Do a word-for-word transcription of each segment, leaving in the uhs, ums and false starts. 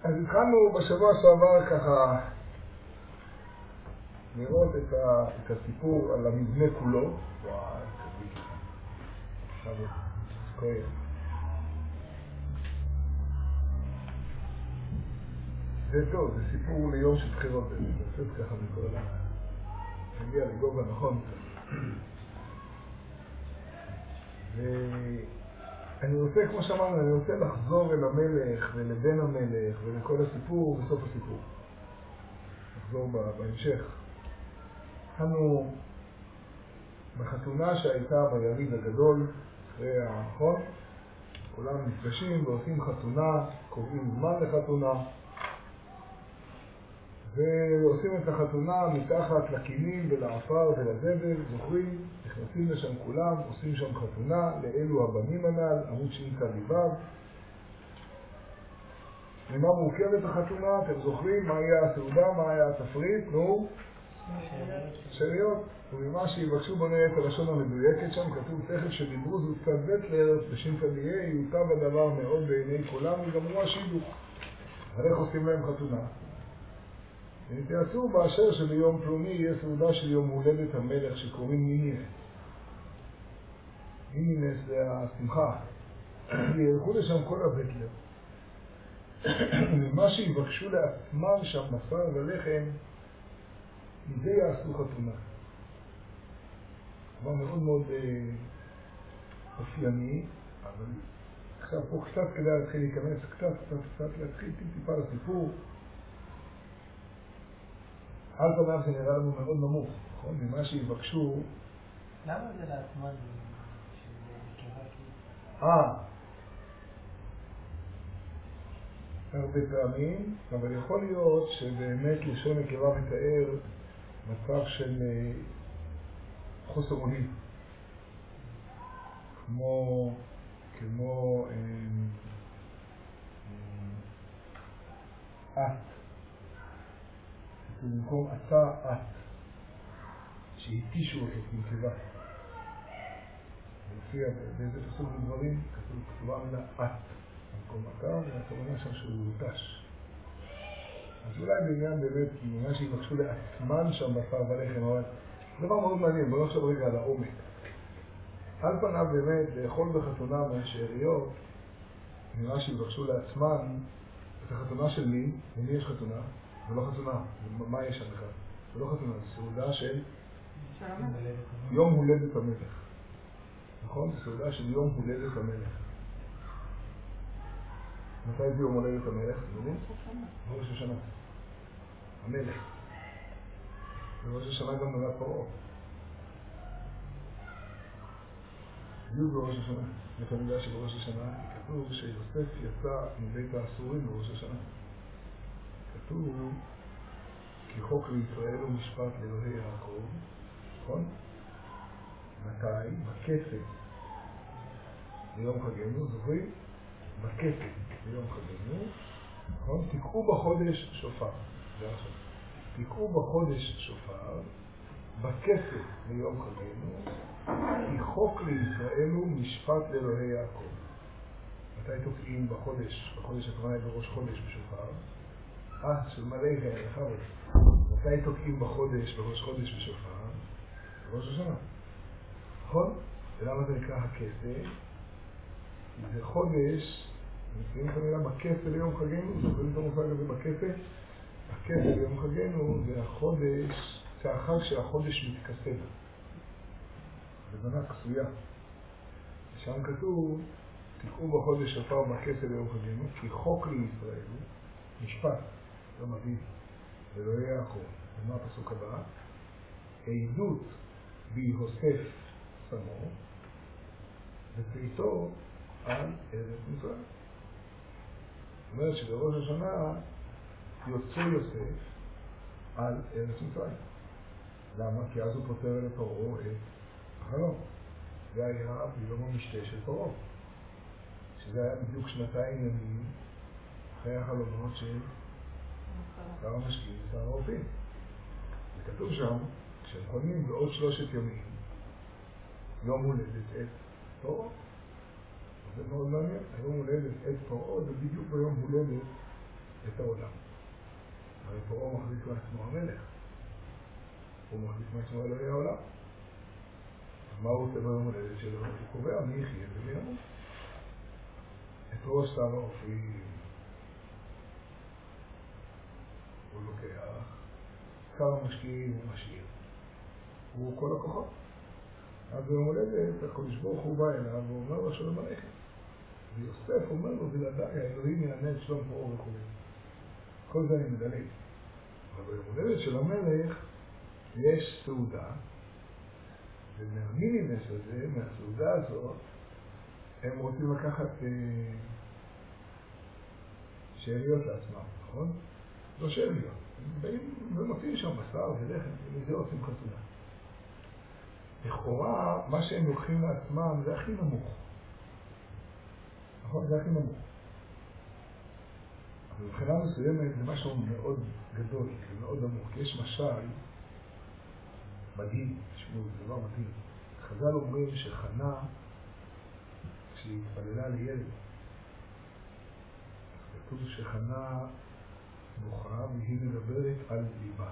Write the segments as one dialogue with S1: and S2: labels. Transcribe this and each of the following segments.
S1: אז התחלנו בשבוע שעבר ככה לראות את, ה, את הסיפור על המבנה כולו. וואי, קדיק. עכשיו כואב. זה טוב, זה סיפור ליום של בחירות. זה עושה ככה מכל ה... מגיע לגובה נכון. ואני רוצה, כמו שאמרנו, אני רוצה לחזור אל המלך ולבן המלך ולכל הסיפור בסוף הסיפור. לחזור בהמשך. התחלנו בחתונה שהייתה ביריד הגדול, אחרי האחרון, כולם נפגשים ועושים חתונה, קובעים זמן לחתונה, ועושים את החתונה מתחת לכינים ולעפר ולזבל, זוכרים? נכנסים לשם כולם, עושים שם חתונה, לאלו הבנים הנ"ל, עמוד שני צדיו. ממה מורכבת החתונה? אתם זוכרים? מה היה הסעודה? מה היה התפריט? נו? שאריות. וממה שיבקשו בונה את הלשון המדויקת שם, כתוב תכף שדיברו זו צד בטלר, בשין צדיה, יוטב הדבר מאוד בעיני כולם, וגמרו השידוך. הרי איך עושים להם חתונה? ותעשו באשר שביום פלוני יהיה סעודה של יום הולדת המלך שקוראים מינינס. מינינס זה השמחה. ילכו לשם כל הבטלר. ומה שיבקשו לעצמם שם בשר ולחם, מזה יעשו חתונה. דבר מאוד מאוד אופייני, אבל עכשיו פה קצת כדאי להתחיל להיכנס, קצת, קצת, קצת להתחיל טיפה לסיפור. על פניו זה נראה לנו מאוד נמוך, נכון? ממה שיבקשו...
S2: למה זה לעצמן?
S1: אה, הרבה פעמים, אבל יכול להיות שבאמת לשון נקבה מתאר מצב של חוסר אונים. כמו, כמו את. במקום אתה את, שהתישו אותו כנקבה. לפי באיזה פסוק בדברים, כתובה המילה את. במקום אתה, והכוונה שם שהוא יוטש. אז אולי בעניין באמת, כי מה שיבקשו לעצמן שם בשר ולחם, אבל זה דבר מאוד מעניין, בוא נחשוב רגע על העומק. על פניו באמת, לאכול בחתונה מהשאריות, נראה שיבקשו לעצמן את החתונה של מי, למי יש חתונה? זה לא חתונה, מה יש שם בכלל? זה לא חתונה, זה סעודה של יום הולדת המלך. נכון? זה סעודה של יום הולדת המלך. מתי זה יום הולדת המלך? אתם יודעים? בראש השנה. המלך. בראש השנה גם נולד פרעה. בדיוק בראש השנה. אתה יודע שבראש השנה כתוב שיוסף יצא מבית האסורים בראש השנה. כתוב כי חוק לישראל הוא משפט לאלוהי יעקב, נכון? מתי? בכסף ביום חגנו, זוכרים? בכסף ביום חגנו, נכון? תקעו בחודש שופר, זה עכשיו. תקעו בחודש שופר, בכסף ביום חגנו, כי חוק לישראל הוא משפט לאלוהי יעקב. מתי תוקעים בחודש? בחודש הכוונה בראש חודש בשופר. אה, של מלא וערכה בו. מתי תוקעים בחודש, בראש חודש בשופר? בראש השנה. נכון? ולמה זה נקרא הכסף? זה חודש, נקראים את המילה בכסף ליום חגנו, זוכרים את המושג הזה בכסף? הכסף ליום חגנו זה החודש, זה החג שהחודש מתכסה. לבנה כסויה. ושם כתוב, תקעו בחודש שופר בכסף ליום חגנו, כי חוק לישראל הוא משפט. לא מביא, אלוהי יעקב. ומה הפסוק הבא? עדות ביוסף שמו, ופיתו על ארץ מצרים. זאת אומרת שבראש השנה יוצא יוסף על ארץ מצרים. למה? כי אז הוא פותר אל פרעה את החלום. זה היה ביום המשתה של פרעה. שזה היה בדיוק שנתיים ימים אחרי החלומות של שר המשקיעים ושר הרופאים. וכתוב שם, כשהם חולמים בעוד שלושת ימים, יום הולדת את פרעה. זה מאוד מעניין. היום הולדת את פרעה, זה בדיוק ביום הולדת את העולם. הרי פרעה מחזיק מעצמו המלך. הוא מחזיק מעצמו אלוהי העולם. מה הוא עושה ביום הולדת שלו? הוא קובע מי יחיה ומי ימות. את ראש שר האופים הוא לוקח, כמה משקיעים הוא משאיר. הוא כל הכוחות. אז ביום הולדת הקדוש ברוך הוא בא אליו ואומר לו שלום עליכם. ויוסף אומר לו בלעדיי, האלוהים יענה את שלום פרעה וכו'. כל זה אני מדלג. אבל ביום הולדת של המלך יש סעודה, ומהמינימס הזה, מהסעודה הזאת, הם רוצים לקחת אה, שאריות לעצמם, נכון? לא שאריות. הם באים ומוצאים שם בשר ולחם, ומזה עושים חסודה. לכאורה, מה שהם לוקחים לעצמם זה הכי נמוך. נכון? זה הכי נמוך. אבל מבחינה מסוימת זה משהו מאוד גדול, זה מאוד נמוך, כי יש משל מדהים, תשמעו, זה דבר מדהים. חז"ל אומרים שחנה, כשהיא התפללה לילד, כתוב שחנה בוכה והיא מדברת על ליבה.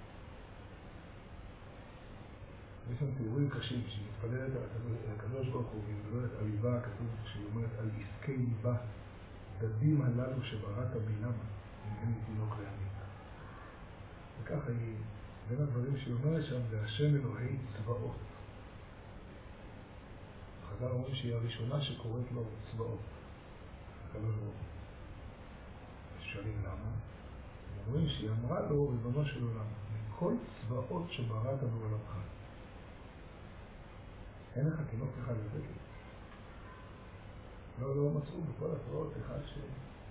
S1: יש שם תיאורים קשים, כשהיא מתפללת על הקדוש ברוך הוא והיא מדברת על ליבה, כתוב שהיא אומרת על עסקי ליבה, דדים הללו שבראת בינם, אם אין לי תינוק להעמיד. וככה היא, בין הדברים שהיא אומרת שם, זה השם אלוהי צבאות. חז"ל אומרים שהיא הראשונה שקוראת לו צבאות. הקדוש ברוך הוא. שואלים למה? אומרים שהיא אמרה לו, ריבונו של עולם, מכל צבאות שבראת בעולמך, אין לך תינוק אחד לתת לי. לא, לא מצאו בכל הצבאות אחד ש...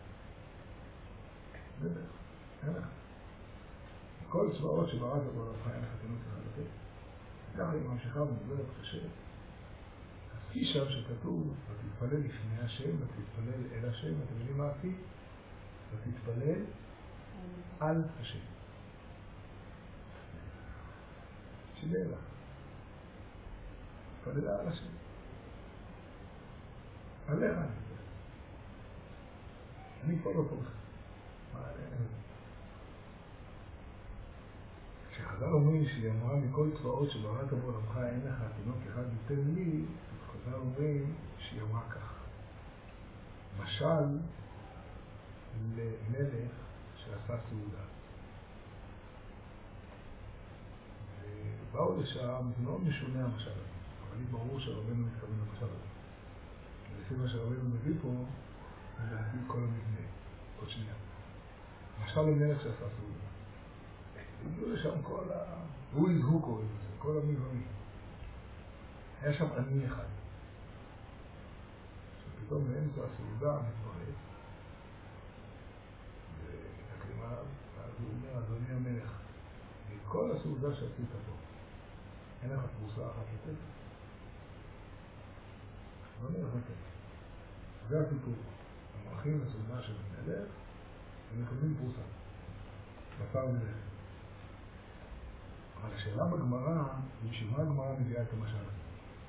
S1: גדל, אין לך. מכל צבאות שבראת בעולמך, אין לך תינוק אחד לתת לי. ככה היא ממשיכה ומדברת קשה. אז כי שם שכתוב, ותתפלל לפני השם, ותתפלל אל השם, אתם יודעים מה הכי? ותתפלל על השם. שילה לך. תתפלל על השם. עליך אני מדבר. אני פה לא פה. מה עליהם? כשחז"ל אומרים שהיא אמרה מכל צבאות שבראת בעולמך אין לך תינוק אחד יותר לי, חז"ל אומרים שהיא אמרה כך. משל למלך שעשה סעודה. ובאו לשם, זה מאוד משונה המשל הזה, אבל לי ברור שהרבנו מתכוון למשל הזה. ולפי מה שהרבנו מביא פה, זה להגיד כל המבנה, עוד שנייה. משל למלך שעשה סעודה. הגיעו לשם כל ה... הוא יזהו קוראים לזה, כל המבנים. היה שם עני אחד. שפתאום באמצע הסעודה מתפרץ, ואז הוא אומר, אדוני המלך, מכל הסעודה שעשית פה, אין לך פרוסה אחת לתת? לא נראה לתת. זה הסיפור. הם הולכים לסעודה של המלך, הם מקבלים פרוסה. בשר ולחם. אבל השאלה בגמרא, היא שמה הגמרא מביאה את המשל הזה?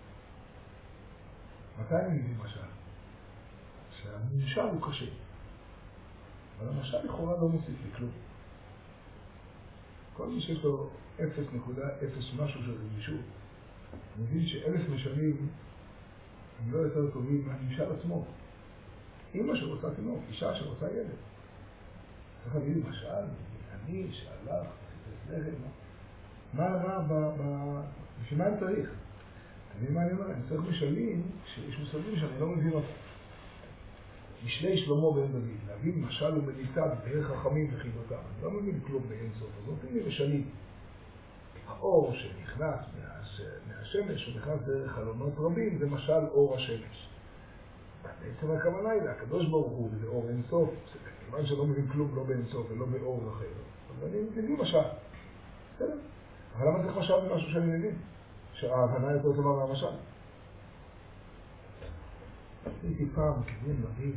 S1: מתי אני מביא משל? שהמשל הוא קשה. אבל המשל לכאורה לא מוסיף לי כלום. כל מי שיש לו אפס נקודה אפס משהו של רגישות, מבין שאלף משלים הם לא יותר טובים מהמשל עצמו. אמא שרוצה תינוק, אישה שרוצה ילד. צריך להגיד משל, אני שהלך, עשית לחם, מה, מה, מה, בשביל מה אני צריך? אתה מבין מה אני אומר? אני צריך משלים שיש מושגים שאני לא מבין אותם. משלי שלמה בן דוד, להבין משל ומליצה דרך חכמים וחידותם. אני לא מבין כלום באין סוף, אז נותנים לי משלים. האור שנכנס מהשמש, שנכנס דרך חלונות רבים, זה משל אור השמש. בעצם הכוונה היא, הקדוש ברוך הוא, זה אור אין סוף, כיוון שלא מבין כלום לא באין סוף ולא באור אחר. אז אני מבין משל. בסדר? אבל למה צריך משל במשהו שאני מבין? שההבנה יותר טובה מהמשל. עשיתי פעם כיוון מדהים.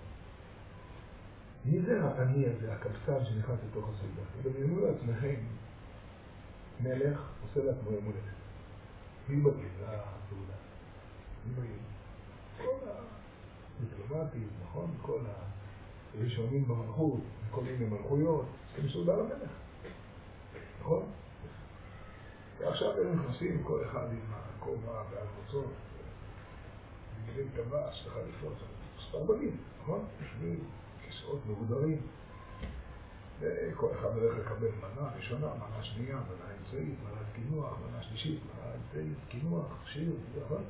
S1: מי זה העני הזה, הקבצן שנכנס לתוך הסעודה? תדמיינו לעצמכם, מלך עושה לעצמו יום הולדת. מי בגיל? זה הסעודה. מי בגיל? כל הדיפלומטים, נכון? כל ראשונים במלכות, כל מיני מלכויות, זה מסעודה למלך. נכון? ועכשיו הם נכנסים כל אחד עם הכובע והקבוצות, בגלל טבש וחליפות, מספר בנים, נכון? יושבים כיסאות מבודרים, וכל אחד בדרך לקבל מנה ראשונה, מנה שנייה, מנה אמצעית, מנת קינוח, מנה שלישית, מנה אמצעית, קינוח, שיר, נכון?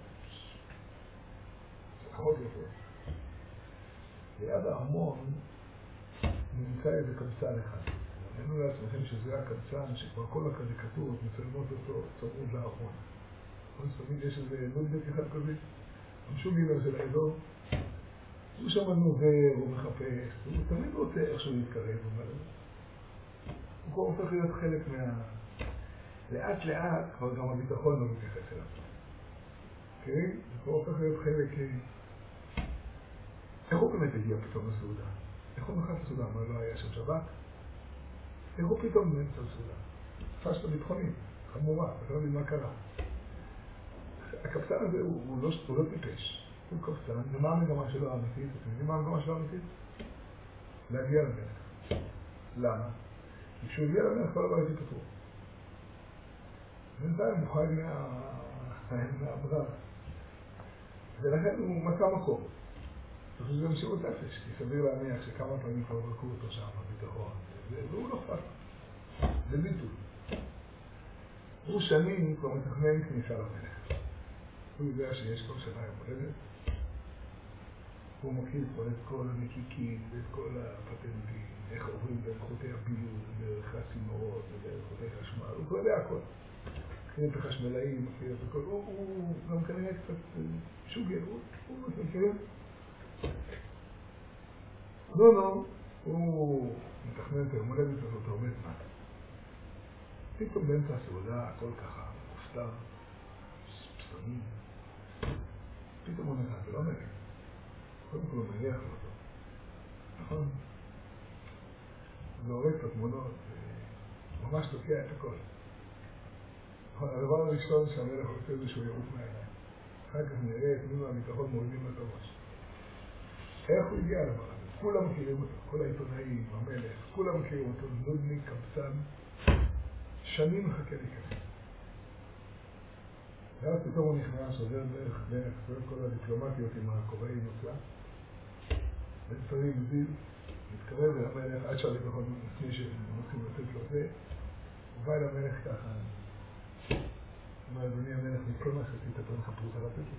S1: זה פחות יפה. ליד הארמון נמצא איזה קבצן אחד. תנו לעצמכם שזה הקבצן שכבר כל הקריקטורות מצלמות אותו צמוד לארמון. תמיד יש איזה נודבק אחד כזה, המשוגילר של האזור, הוא שם נובר, הוא מחפש, הוא תמיד רוצה איכשהו להתקרב, הוא כבר הופך להיות חלק מה... לאט לאט כבר גם הביטחון לא מתייחס אליו. כן? הוא כבר הופך להיות חלק... איך הוא באמת הגיע פתאום לסעודה? איך הוא נכנס לסעודה? מה לא היה שם שבת? איך הוא פתאום באמצע לסעודה? פשטה ביטחונית, חמורה, אתה לא מבין מה קרה. הקפצן הזה הוא, הוא, לא, הוא לא טיפש, הוא קפצן, ומה המגמה שלו האמיתית? אתם יודעים מה המגמה שלו האמיתית? להגיע למלך. למה? כי כשהוא הגיע למלך כל הבית יפתרו. בינתיים הוא חי מהברב. ולכן הוא מצא מקום. זה מסירות נפש, כי סביר להניח שכמה פעמים כבר בקרו אותו שם, הביטחון. והוא לא אכפת. זה ביטול. הוא שנים כבר מתכנן כניסה למלך. הוא יודע שיש כל שנה יום הולדת. הוא מכיר פה את כל המקיקים ואת כל הפטנטים, איך עוברים בין חוטי הבילוי, דרך הצינורות ודרך חוטי חשמל. הוא כבר יודע הכל. מכיר את החשמלאים, מכיר את הכל. הוא, הוא גם כנראה קצת שוגר, הוא, הוא מכיר. לא, לא, הוא מתכנן את היום הולדת הזאת הרבה זמן. פתאום באמצע הסעודה, הכל ככה, מופתע, פסמים. פתאום הוא נכנס, זה לא מבין. קודם כל הוא מריח לו אותו. נכון? זה הורג את התמונות, ממש תוקע את הכל. נכון, הדבר הראשון שהמלך עושה זה שהוא יעוף מהעיניים. אחר כך נראה את מי מהביטחון מורידים את הראש. איך הוא הגיע לדבר הזה? כולם מכירים אותו, כל העיתונאים, המלך, כולם מכירים אותו, נודניק, קבצן. שנים מחכה להיכנס. ואז פתאום הוא נכנס, עובר דרך דרך, כל הדיפלומטיות עם הקוראי נוצלה. וצריך זיל, מתקרב אל המלך, עד שהביטחון לפני שמנסים לתת לו זה, הוא בא אל המלך ככה. אומר, אדוני המלך, מכל מה שעשית, אתה לך פרוטה לתת לי.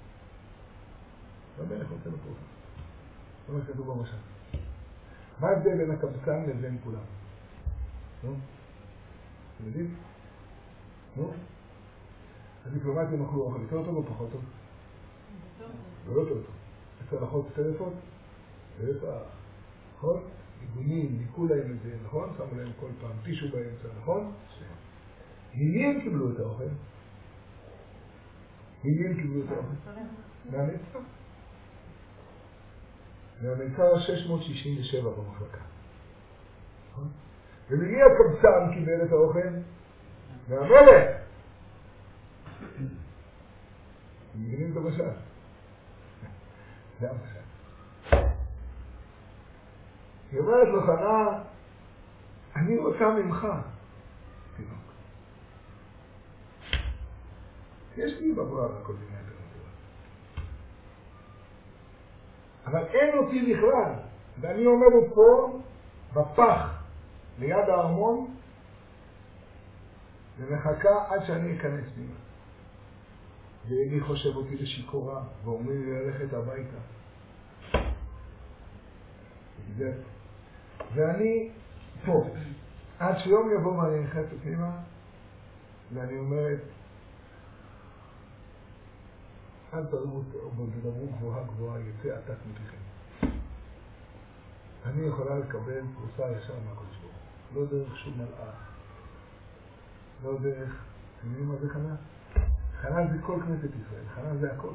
S1: והמלך רוצה לו פרוטה. זה מה שכתוב במשל. מה ההבדל בין הקבצן לבין כולם? נו? אתם יודעים? נו? הדיפלומטים אכלו אוכל יותר טוב או פחות טוב? לא יותר טוב. אצל אחות טלפון? ואתה, נכון? עיגונים, ניקו להם את זה, נכון? שמו להם כל פעם טישו באמצע, נכון? ממי הם קיבלו את האוכל? ממי הם קיבלו את האוכל? מהמצע? מהמצע שש מאות שישים ושבע במחלקה. וממי הקבצן קיבל את האוכל? מהמלך! מבינים את המשל? זה המשל. היא אומרת לו חנה, אני רוצה ממך. תינוק. יש לי בברר הכל מיני אלטרנטיבות. אבל אין אותי בכלל. ואני אומר לו פה, בפח, ליד הארמון, ומחכה עד שאני אכנס פנימה. ואלי חושב אותי לשיקורה, ואומר לי ללכת הביתה. ואני פה, עד שיום יבוא ואני נכנס פנימה, ואני אומרת, אל תרמות או תדברו גבוהה גבוהה, יצא עתק מפיכם. אני יכולה לקבל פרוסה ישר מהקודש ברוך הוא, לא דרך שום מלאך, לא דרך, אתם יודעים מה זה חנה? חנה זה כל כנסת ישראל, חנה זה הכל.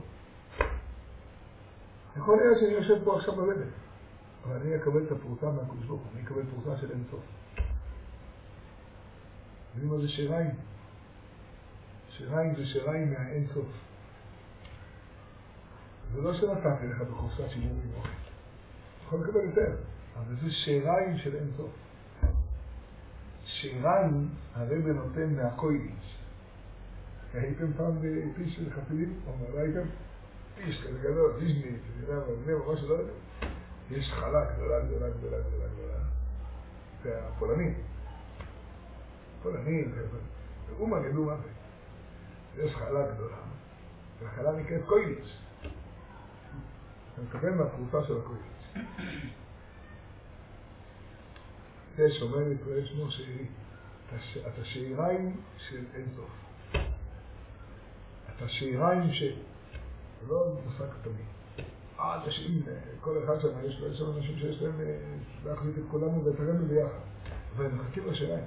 S1: יכול להיות שאני יושב פה עכשיו בבית, אבל אני אקבל את הפרוסה מהקודש ברוך הוא, אני אקבל פרוסה של אין סוף. יודעים מה זה שיריים? שיריים זה שיריים מהאין סוף. זה לא שנתתי לך בחופשה שימור עם אוכל. יכול לקבל יותר, אבל זה שיריים של אין סוף. שיריים הרב נותן מהקוידיש. הייתם פעם בפיש של חסידים? אומר, הייתם? פיש כזה גדול, פישנית, זה ממש לא יודע. יש חלה גדולה, גדולה, גדולה, גדולה, גדולה. זה הפולנים. פולנים, אומן ידעו מה זה. יש חלה גדולה, והחלה נקראת קוידיש. אתה מקבל מהפרוסה של הקוידיש. זה שומר להתראה שמו שאירי. אתה שיריים של אין סוף. אתה שיריים של... זה לא מושג תמיד. אה, אנשים, כל אחד שם, יש לו שם אנשים שיש להם להחליט את כולנו ולתרם ביחד. והם מחכים לשיריים.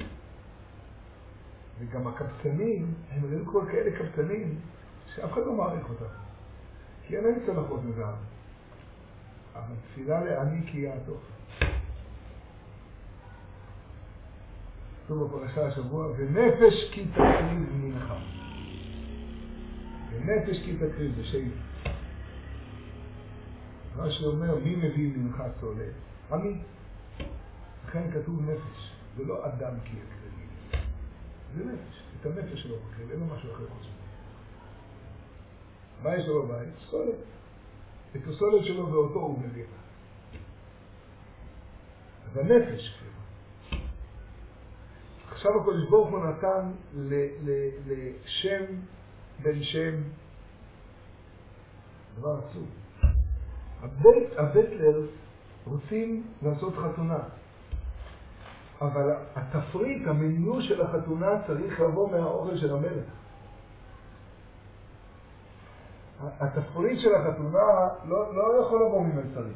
S1: וגם הקפצנים, הם ראו כל כאלה קפצנים, שאף אחד לא מעריך אותם. כי אין להם צלחות מזעם. אבל תפילה לעני כי יהיה הטוב. כתוב בפרשה השבוע, ונפש כי תקריב מנחה. ונפש כי תקריב, זה שאיף. מה שאומר, מי מביא מנחה צולת? אני. לכן כתוב נפש, זה לא אדם כי יקריב. זה נפש, את הנפש שלו מקריב, אין לו משהו אחר חוץ. מה יש לו בבית? סולת. את הסולת שלו ואותו הוא מביא. אז הנפש כאילו. עכשיו הקודש ברוך הוא נתן לשם בן שם דבר עצוב. הבטלר רוצים לעשות חתונה, אבל התפריט, המניו של החתונה צריך לבוא מהאוכל של המלך. התפריט של החתונה לא, לא יכול לבוא ממלצרים.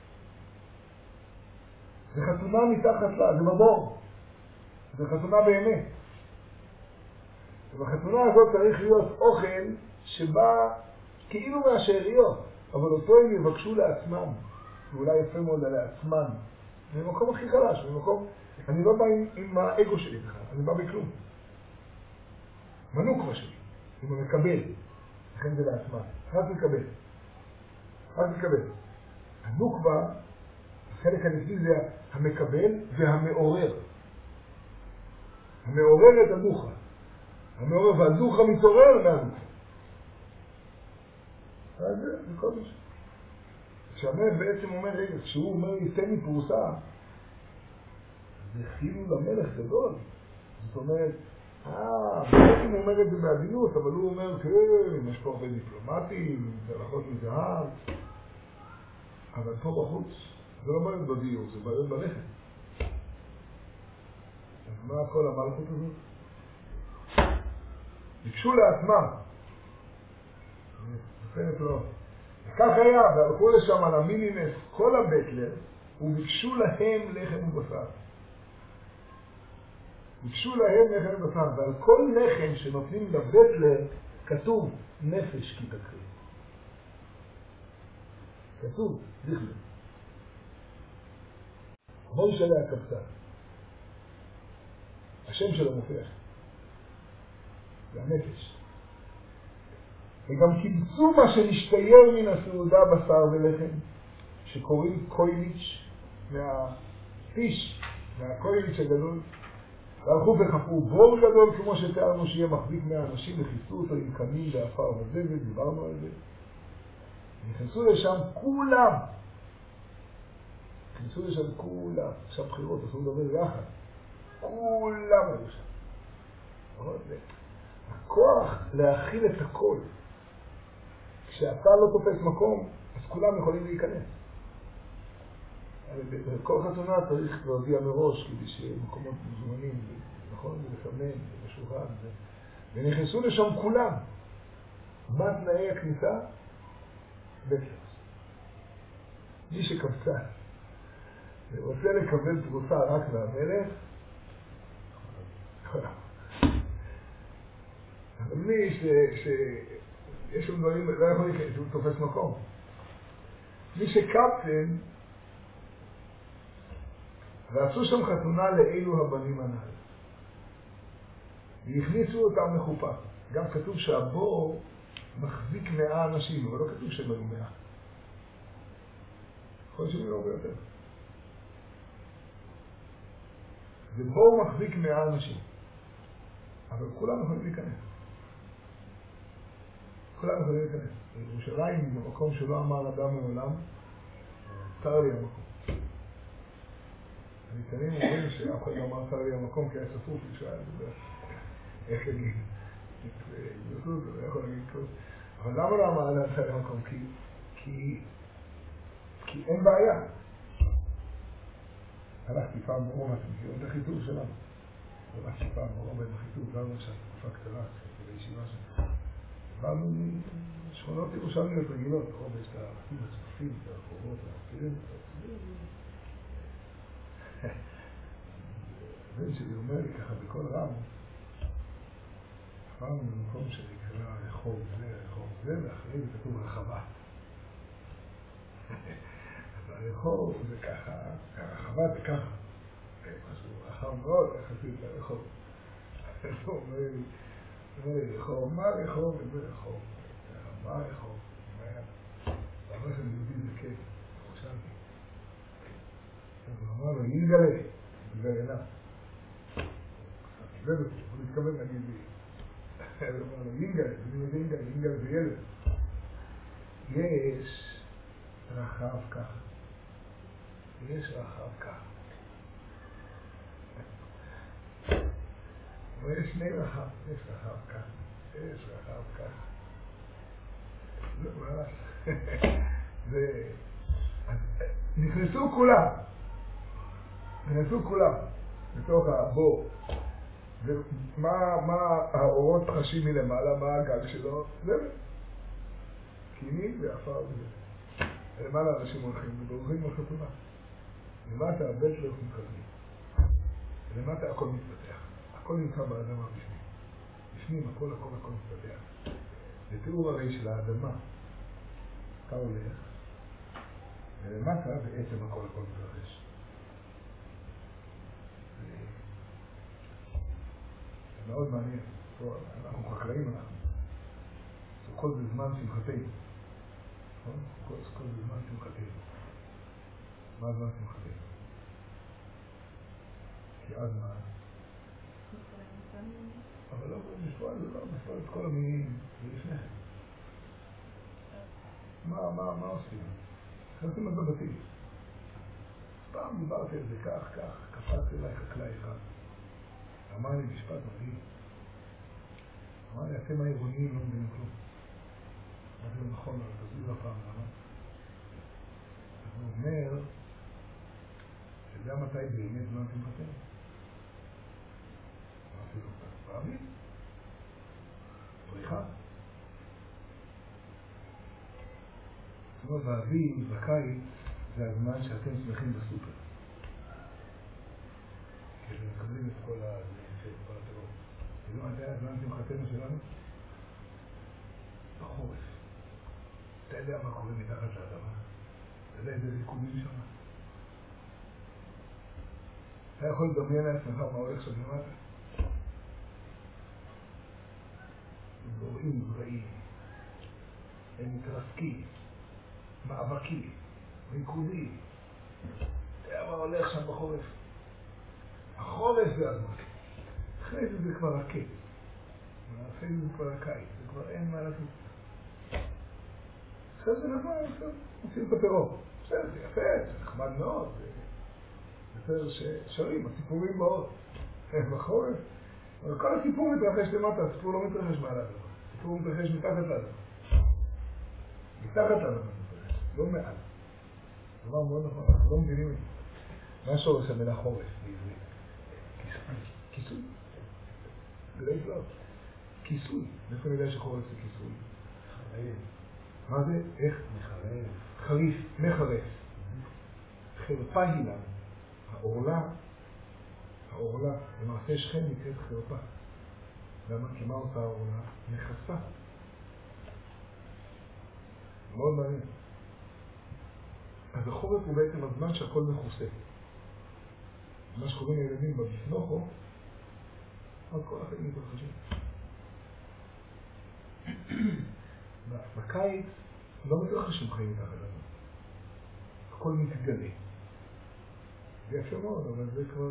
S1: זה חתונה מתחת לה, זה בבור. זה חתונה באמת. ובחתונה הזאת צריך להיות אוכל שבא כאילו מהשאריות, אבל אותו הם יבקשו לעצמם, ואולי יפה מאוד לעצמם, ממקום הכי חלש, ממקום, אני לא בא עם, עם האגו שלי בכלל, אני בא בכלום. מנוקווה שלי, עם המקבל, לכן זה לעצמם, רק מקבל, רק מקבל. הנוקווה, החלק הנפלי זה המקבל והמעורר. המעורר את הדוחה. המעורר והדוחה מתעורר מהדוחה. זה כל מה ש... כשהמלך בעצם אומר, רגע, כשהוא אומר, ייתן לי פרוסה, זה חילו למלך גדול. זאת אומרת, אה, בעצם הוא אומר את זה בעדינות, אבל הוא אומר, כן, יש פה הרבה דיפלומטים, צלחות מזהב. אבל פה בחוץ, זה לא בעיות בדיור, זה בעיות בלחם. אז מה כל המלכות הזאת? ביקשו לעצמם. נפנת לו. וכך היה, והלכו לשם על המינינס, כל הבטלר, וביקשו להם לחם ובשר. ביקשו להם לחם ובשר, ועל כל לחם שנותנים לבטלר, כתוב נפש כי תקריב. כתוב, זכלם. מוישה להקבצה. השם שלו מופיע. זה הנפש. וגם קיבצו מה שנשתייר מן הסעודה בשר ולחם, שקוראים קויליץ' מהפיש, מהקויליץ' הגדול, והלכו וחפו בור גדול כמו שתיארנו שיהיה מחזיק מהאנשים, וכיסו אותו עם קנים ואפר וזבל, דיברנו על זה. נכנסו לשם כולם. נכנסו לשם כולם. עכשיו בחירות, עשו לדבר יחד. כולם היו שם. הכוח להכיל את הכל. כשאתה לא תופס מקום, אז כולם יכולים להיכנס. בכל חתונה צריך להודיע מראש, כדי שמקומות מזומנים, נכון? ולסמן, ולשולחן. ונכנסו לשם כולם. מה תנאי הכניסה? בטלר. מי שקבצה ורוצה לקבל תרוסה רק מהמלך, אבל מי שיש שם דברים, לא יכול להיכנס, הוא תופס מקום. מי שקפצן, ועשו שם חתונה לאלו הבנים הנ"ל. והכניסו אותם לחופה. גם כתוב שהבור מחזיק מאה אנשים, אבל לא כתוב שהם היו מאה. יכול שומעים הרבה יותר. זה בור מחזיק מאה אנשים, אבל כולם יכולים להיכנס. כולם יכולים להיכנס. ירושלים זה מקום שלא אמר אדם מעולם, צר לי המקום. הניתנים אומרים שאף אחד לא אמר צר לי המקום כי היה צפוף לשעה, איך להגיד? התגזות, זה לא יכול להגיד כלום. אבל למה לא אמר אדם צר לי המקום? כי, כי, כי אין בעיה. הלכתי פעם ברוב מכירים את החיתור שלנו. הלכתי פעם ברוב החיתור, גם עכשיו תקופה קטנה, בישיבה שלנו. באנו משכונות ירושלמיות רגילות, רוב יש את הערכים הצפופים, את הרחובות, האפירים, את העצבים. הבן שלי אומר לי ככה בכל רם, עברנו במקום שנקרא רחוב זה, רחוב זה, ואחרי זה כתוב רחבה. אז הרחוב זה ככה, הרחבה זה ככה. משהו רחב מאוד, יחסית לרחוב. אז הוא אומר לי, אומר לי, רחוב, מה רחוב? וזה רחוב. מה רחוב? מה היה? ואמר שאני יהודי זה כן, חושבתי. אז הוא אמר לו, יינגלה, בגלל עיניו. הוא מתכוון להגיד לי. הוא אמר לו, יינגלה, אני יודע יינגלה, יינגלה זה ילד. יש רחב ככה. יש רחב ככה. ויש שני רחב, יש רחב ככה. יש רחב ככה. לא, מה? זה... נכנסו כולם. נכנסו כולם. בתוך הבור. ומה האורות חשים מלמעלה, מה הגג שלו? זה קיני ועפר וזה. למעלה אנשים הולכים ובורחים בחתונה. למטה הבית לא מתחתנים. למטה הכל מתפתח. הכל נמצא באדמה בפנים. בפנים הכל הכל הכל מתפתח. זה תיאור הרי של האדמה. אתה הולך, ולמטה בעצם הכל הכל מתרחש. זה מאוד מעניין. אנחנו חקלאים אנחנו. כל זה זמן שמחתנו. כל זה זמן שמחתנו. מה זמן שמחתנו? כי אז מה? אבל לא, בפועל זה לא, בפועל את כל המינים לפני. מה, מה, מה עושים? נכנסים את בבתים. פעם דיברתי על זה כך, כך, קפץ אליי חקלאי אחד. אמר לי משפט מדהים. אמר לי, אתם העירוניים לא מבינים כלום. אמרתי לו נכון, אבל תזיז הפעם, למה? אז הוא אומר, שדע מתי באמת זמן שמחתנו. אמרתי לו, פעמים? פריחה. זאת אומרת, באביב, בקיץ, זה הזמן שאתם שמחים בסופר. כי אתם מקבלים את כל הטרור. ולא, אתה יודע הזמן שמחתנו שלנו? בחורף. אתה יודע מה קורה מתחת לאדמה? אתה יודע איזה ריקודים שם? אתה יכול לדמיין לעצמך מה הולך שם למטה? הם בוראים זרעים, הם מתרסקים, מאבקים, ריקודים. אתה יודע מה הולך שם בחורף? החורף זה הזמן. אחרי זה זה כבר הקץ. אחרי זה זה כבר הקיץ. זה כבר אין מה לעשות. אחרי זה נכון, עושים את הפירות. בסדר, זה יפה, זה נחמד מאוד. יותר ששרים, הסיפורים באות. בחורף. אבל כל הסיפור מתרחש למטה, הסיפור לא מתרחש מעל האדמה. הסיפור מתרחש מתחת לאדמה. מתחת לאדמה מתרחש, לא מעל. דבר מאוד נכון, אנחנו לא מבינים את זה. מה שורש המילה חורף בעברית? כיסוי. גלי פלאו. כיסוי. איפה אני יודע שחורף זה כיסוי? חריף. מה זה? איך? מחרף. חריף, מחרף. חרפה היא לנו. העורלה, העורלה, למעשה שכם נקראת חרפה. למה? כי מה אותה העורלה? מכסה. מאוד מעניין. אז החורף הוא בעצם הזמן שהכל מכוסה. מה שקוראים לילדים בבפנוכו, אז כל החיים מתרחשים. בקיץ לא מתרחשים חיים מתחת לנו. הכל מתגלה. זה יפה מאוד, אבל זה כבר...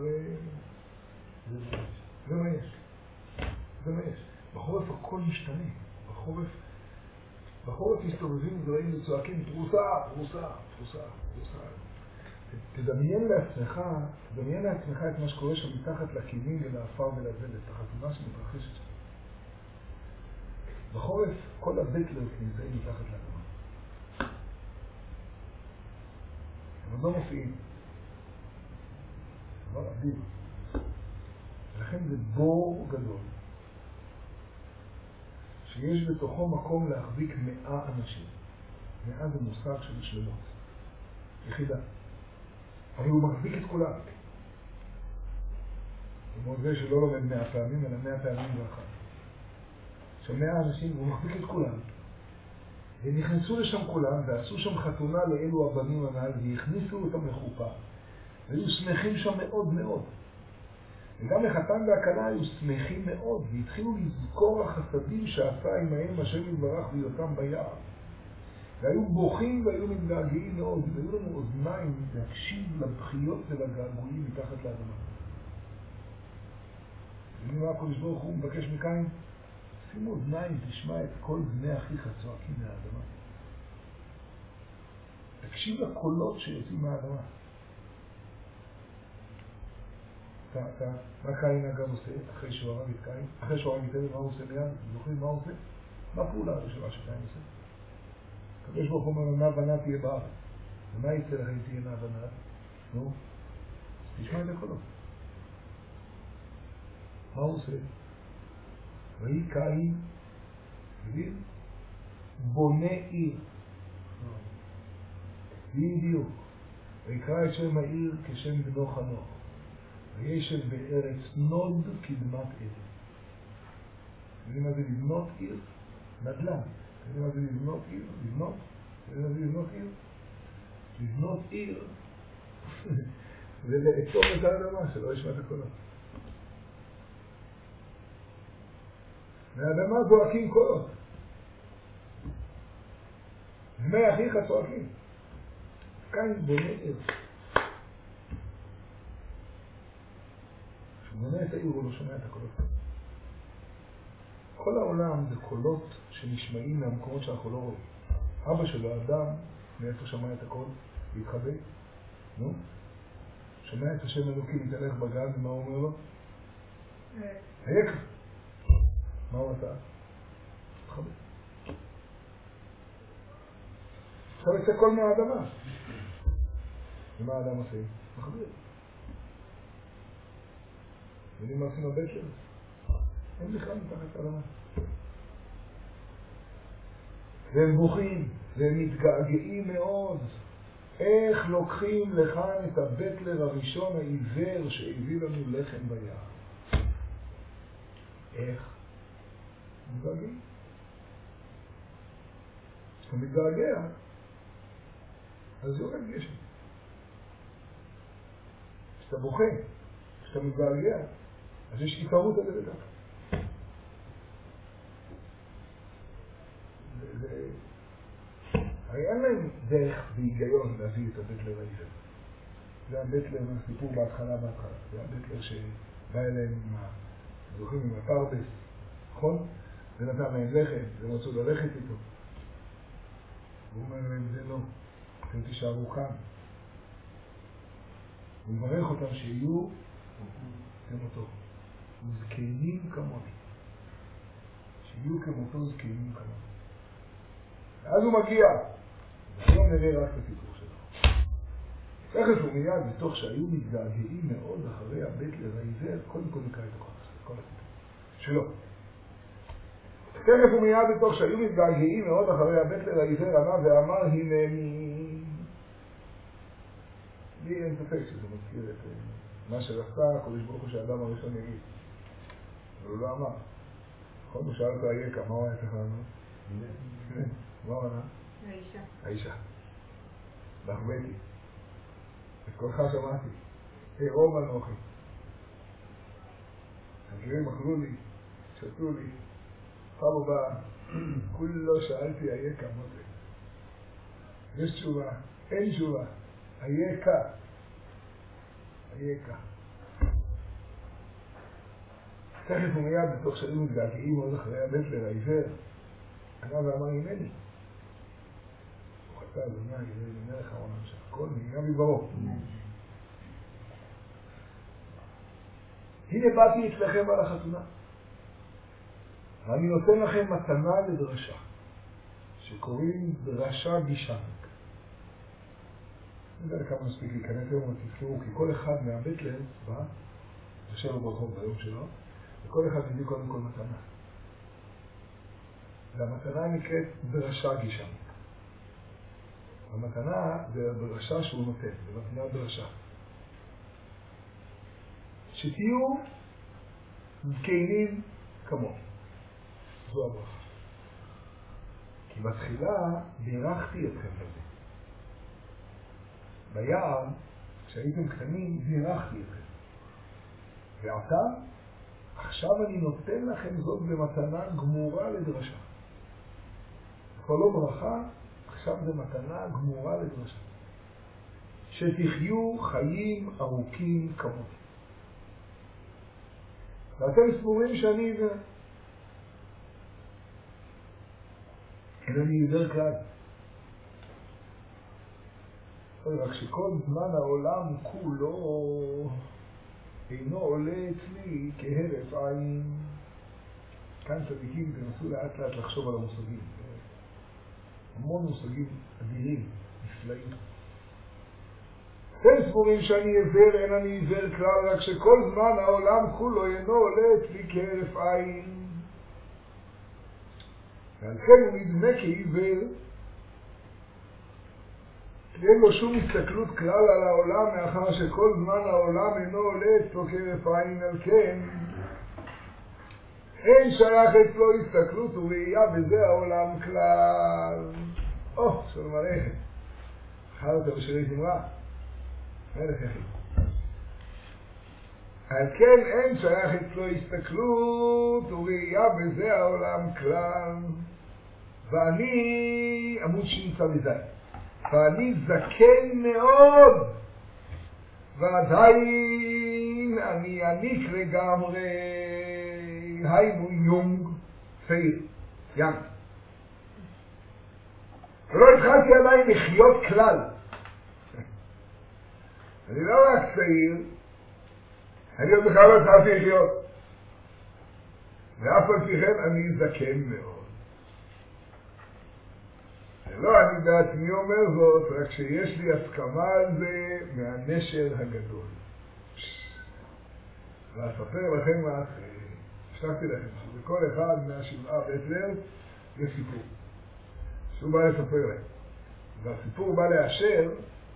S1: זה מה יש. זה מה יש. בחורף הכל משתנה. בחורף... בחורף מסתובבים וזרעים וצועקים, פרוסה, פרוסה, פרוסה, פרוסה. תדמיין לעצמך, תדמיין לעצמך את מה שקורה שם מתחת לכינים ולאפר ולזלת, החתונה שמתרחשת שם. בחורף כל הבטלרס נמצאים מתחת לאדמה. אבל לא מופיעים. אבל אדיב. ולכן זה בור גדול. שיש בתוכו מקום להחזיק מאה אנשים. מאה זה מושג של שלמות. יחידה. אבל הוא מחזיק את כולם. כמו זה שלא לומד מאה פעמים, אלא מאה פעמים ואחת. שמאה אנשים, הוא מחזיק את כולם. ונכנסו לשם כולם, ועשו שם חתונה לאלו הבנים הנעל, והכניסו אותם לחופה. והיו שמחים שם מאוד מאוד. וגם החתן והכלה היו שמחים מאוד, והתחילו לזכור החסדים שעשה עמהם השם יתברך בהיותם ביער. והיו בוכים והיו מתגעגעים מאוד, והיו לנו אוזניים להקשיב לבכיות ולגעגועים מתחת לאדמה. ואם מה הקדוש ברוך הוא מבקש מקין? שימו אוזניים, תשמע את כל בני אחיך צועקים מהאדמה. תקשיב לקולות שיוצאים מהאדמה. אתה, אתה, מה קין אגב עושה אחרי שהוא הרג את קין? אחרי שהוא הרג את קין, מה הוא עושה מיד? זוכרים מה הוא עושה? מה הפעולה הראשונה שקין עושה? הקדוש ברוך הוא אומר, נע ונה תהיה בארץ. ומה יצא לך אם תהיה נע ונה? נו, תשמע את הקולות. מה הוא עושה? ויהי קין, מבין? בונה עיר. בדיוק. ויקרא את שם העיר כשם בנו חנוך. וישב בארץ נוד קדמת עיר. יודעים מה זה לבנות עיר? נדל"ן. יודעים מה זה לבנות עיר? לבנות? יודעים מה זה לבנות עיר? לבנות עיר זה לעצור את האדמה שלא ישמע את הקולות. מהאדמה זועקים קולות. בני אחיך צועקים. קין בונה עיר. כשהוא בונה את העיר הוא לא שומע את הקולות. כל העולם זה קולות שנשמעים מהמקומות שאנחנו לא רואים. אבא שלו, האדם, מאיפה שמע את הקול? להתחבא. נו? שומע את השם אלוקים, מתהלך בגן, ומה הוא אומר לו? היקר. מה הוא עשה? התחבא. עכשיו יצא קול מהאדמה. ומה האדם עושה? מחבא. יודעים מה עושים הבית שלו? הם בכלל מתחת האדמה. והם בוכים, והם מתגעגעים מאוד. איך לוקחים לכאן את הבטלר הראשון העיוור שהביא לנו לחם ביער? איך? מתגעגעים. כשאתה מתגעגע, אז יורד גשם. כשאתה בוכה, כשאתה מתגעגע, אז יש התערות על זה ככה. הרי אין להם דרך בהיגיון להביא את הבטלר העיוור. זה הבטלר מהסיפור בהתחלה בהתחלה. זה הבטלר שבא אליהם עם ה... זוכרים עם הפרדס, נכון? זה נתן להם לחם, זה רצו ללכת איתו. הוא אומר להם, זה לא, אתם תישארו כאן. הוא מברך אותם שיהיו כמותו. זקנים כמוני. שיהיו כמותו זקנים כמוני. ואז הוא מגיע. היום נראה רק את הסיפור שלו. תכף הוא מיד, בתוך שהיו מתגעגעים מאוד אחרי הבטלר העיוור, קודם כל נקרא את הכל הסיפור. שלא. תכף הוא מיד, בתוך שהיו מתגעגעים מאוד אחרי הבטלר העיוור, ענה ואמר, הנני. לי אין ספק שזה מזכיר את מה שרצה הקדוש ברוך הוא שהאדם הראשון יגיד. אבל הוא לא אמר. נכון, הוא שאל אותו היקה, מה הוא היה צריך לענות? מה הוא ענה?
S3: האישה.
S1: האישה. לחבאתי. את קולך שמעתי. רוב אנוכי. הגרים אכלו לי, שתו לי. פעם הבאה, כולו שאלתי היקה מוטה. יש תשובה, אין תשובה. אייכה. אייכה. תכף ומיד בתוך שנים מתגעגעים עוד אחרי הבטלר העיוור, ענה ואמר הנני. וכתב אדוני הנני מלך העולם שהכל נהיה בדברו. הנה באתי אצלכם על החתונה, ואני נותן לכם מתנה לדרשה, שקוראים דרשה גישנק. אני יודע כמה מספיק להיכנס היום ותזכרו, כי כל אחד מהבטלר בא, יושב לו ברחוב ביום שלו, וכל אחד מביא קודם כל מתנה. והמתנה נקראת דרשה גישנק. המתנה זה דרשה שהוא נותן, זה מתנה דרשה. שתהיו זקנים כמוהו. זו הברכה. כי בתחילה בירכתי אתכם בזה. ביער, כשהייתם קטנים, בירכתי אתכם. ועתה, עכשיו אני נותן לכם זאת במתנה גמורה לדרשה. כבר לא ברכה, עכשיו זה מתנה גמורה לדרשה. שתחיו חיים ארוכים כמוהו. ואתם סבורים שאני עיוור. אינני עיוור כלל. רק שכל זמן העולם כולו אינו עולה אצלי כהרף עין. כאן צדיקים תנסו לאט לאט לחשוב על המושגים. המון מושגים אדירים, נפלאים. אתם סבורים שאני עיוור, אין אני עיוור כלל, רק שכל זמן העולם כולו אינו עולה אצלי כהרף עין. ועל כן הוא נדמה כעיוור, כי אין לו שום הסתכלות כלל על העולם, מאחר שכל זמן העולם אינו עולה אצלו כהרף עין. על כן אין שייך אצלו הסתכלות וראייה בזה העולם כלל. או, שלום עליכם. אחר אתה בשירי זמרה. מלך יחיד. על כן אין שייך אצלו הסתכלות וראייה בזה העולם כלל. ואני, עמוד שימצא מזי, ואני זקן מאוד, ועדיין אני עניק לגמרי, היינו יונג, צעיר, יאנג. ולא התחלתי עדיין לחיות כלל. אני לא רק צעיר, אני עוד בכלל לא התחלתי לחיות. ואף על פי כן אני זקן מאוד. לא, אני בעצמי אומר זאת, רק שיש לי הסכמה על זה מהנשר הגדול. ואספר לכם מה השלחתי לכם, שבכל אחד מהשבעה בטלר יש סיפור. שהוא בא לספר להם. והסיפור בא לאשר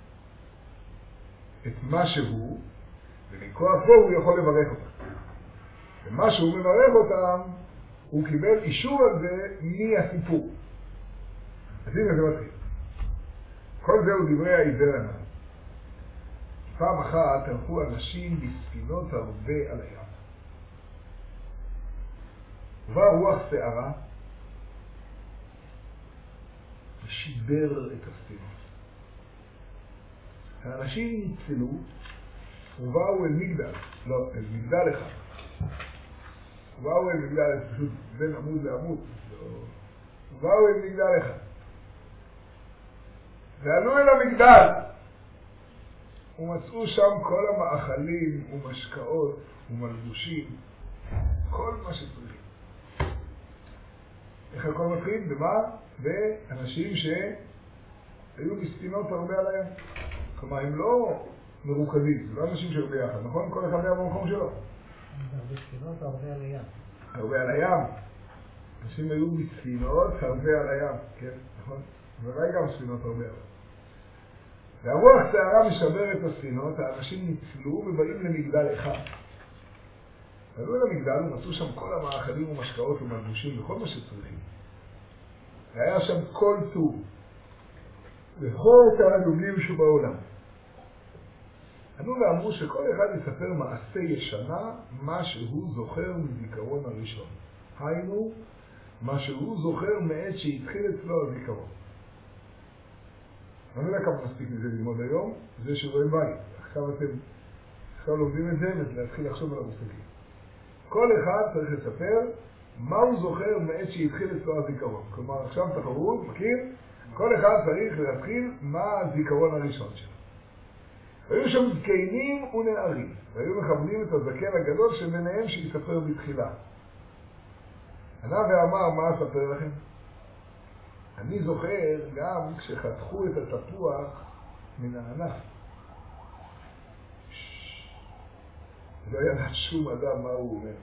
S1: את מה שהוא, ומכוח זה הוא יכול לברך אותם. ומה שהוא מברך אותם, הוא קיבל אישור על זה מהסיפור. אז הנה זה מתחיל. כל זה הוא דברי העיוור הנ"ל. פעם אחת הלכו אנשים בספינות הרבה על הים. ובאה רוח שערה ושיבר את הספינות. האנשים ניצלו ובאו אל מגדל, לא, אל מגדל אחד. ובאו אל מגדל, פשוט בין עמוד לעמוד. ובאו אל מגדל אחד. ועלו אל המגדל ומצאו שם כל המאכלים ומשקאות ומלבושים, כל מה שצריכים. איך הכל מתחיל? במה? באנשים שהיו בספינות הרבה על הים. כלומר, הם לא מרוכזים, זה לא אנשים שהיו ביחד, נכון? כל אחד היה במקום שלו.
S2: הרבה ספינות, הרבה על הים.
S1: הרבה על הים. אנשים היו בספינות הרבה על הים, כן, נכון? וראי גם ספינות הרבה על הים. והרוח שערה משבר את הספינות, האנשים ניצלו ובאים למגדל אחד. עלו למגדל ומצאו שם כל המאכלים ומשקאות ומלבושים וכל מה שצריכים. והיה שם כל טוב וכל התענוגים שבעולם. ענו ואמרו שכל אחד יספר מעשה ישנה מה שהוא זוכר מזיכרון הראשון. היינו, מה שהוא זוכר מעת שהתחיל אצלו הזיכרון. אני לא יודע כמה נספיק מזה ללמוד היום, זה שיעורי בית. עכשיו אתם עכשיו לומדים את זה ולהתחיל לחשוב על המושגים. כל אחד צריך לספר מה הוא זוכר מעת שהתחיל אצלו הזיכרון. כלומר, עכשיו תחרות, מכיר? כל אחד צריך להתחיל מה הזיכרון הראשון שלו. היו שם זקנים ונערים, והיו מכבדים את הזקן הגדול שביניהם שיספר בתחילה. ענה ואמר, מה אספר לכם? אני זוכר גם כשחתכו את התפוח מן הענף. לא ידע שום אדם מה הוא אומר.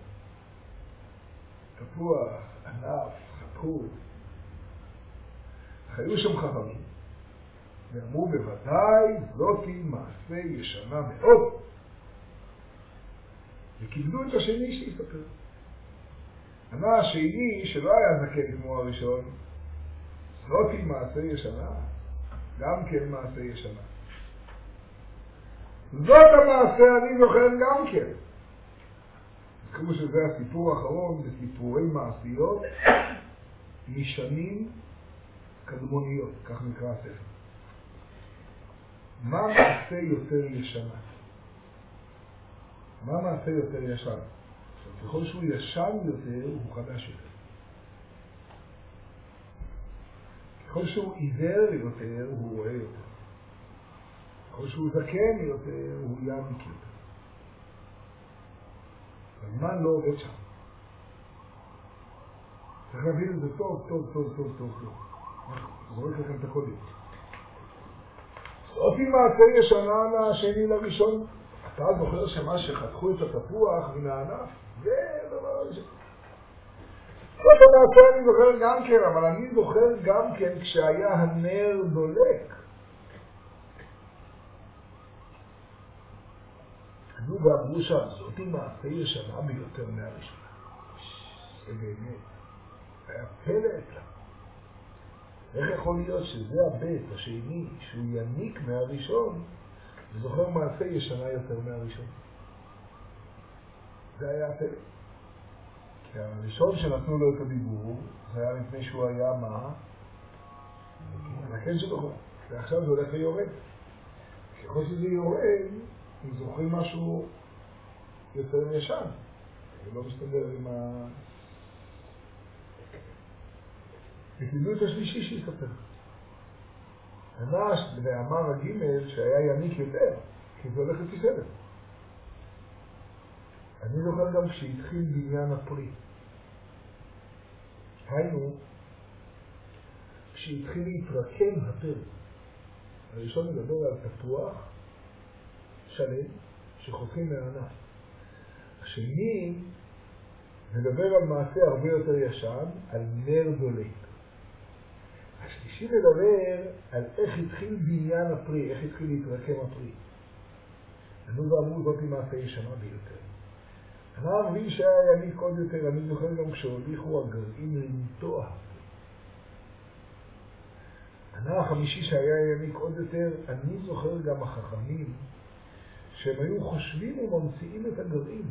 S1: תפוח, ענף, חתכו. היו שם חכמים, ואמרו בוודאי זאתי מעשה ישנה מאוד. וכיבדו את השני שיספר. ענה השני שלא היה זקן כמו הראשון, זאתי מעשה ישנה, גם כן מעשה ישנה. זאת המעשה אני זוכר גם כן. כמו שזה הסיפור האחרון בסיפורי מעשיות משנים קדמוניות, כך נקרא הספר. מה מעשה יותר ישנה? מה מעשה יותר ישן? ככל שהוא ישן יותר, הוא חדש יותר. ככל שהוא עיוור יותר, הוא רואה יותר. ככל שהוא זקן יותר, הוא יעמיק יותר. הזמן לא עובד שם. צריך להבין את זה טוב, טוב, טוב, טוב, טוב, טוב. זורק לכם את הקודם. אותי מעשה ישנה מהשני לראשון. אתה זוכר שמה שחתכו את התפוח מן הענף? זה דבר ראשון. זאת המעשה אני זוכר גם כן, אבל אני זוכר גם כן כשהיה הנר דולק. כתבו ואמרו שם, זאתי מעשה ישנה ביותר מהראשונה. זה באמת, היה פלא אצלה. איך יכול להיות שזה הבית השני, שהוא יניק מהראשון, וזוכר מעשה ישנה יותר מהראשון? זה היה הפלא. כי הראשון שנתנו לו את הדיבור, זה היה לפני שהוא היה מה? הנקן שלו. ועכשיו זה הולך ויורד. ככל שזה יורד, הם זוכרים משהו יותר ישן. זה לא מסתדר עם ה... וקיבלו את השלישי שיספר. הנש ואמר הגימל שהיה יניק יותר, כי זה הולך לפי סדר. אני זוכר גם כשהתחיל בניין הפרי. היינו, כשהתחיל להתרקם הפרי. הראשון מדבר על תפוח שלם שחותכים מהענף. השני מדבר על מעשה הרבה יותר ישן, על נר דולק. השלישי מדבר על איך התחיל בניין הפרי, איך התחיל להתרקם הפרי. אנו ואמרו זאת היא מעשה ישנה ביותר. אמר מבין שהיה יניק עוד יותר, אני זוכר גם כשהוליכו הגרעין לנטוע. ענה החמישי שהיה יניק עוד יותר, אני זוכר גם החכמים שהם היו חושבים וממציאים את הגרעין.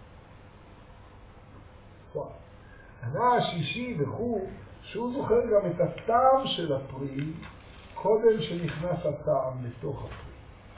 S1: ענה השישי וכו' שהוא זוכר גם את הטעם של הפרי קודם שנכנס הטעם לתוך הפרי.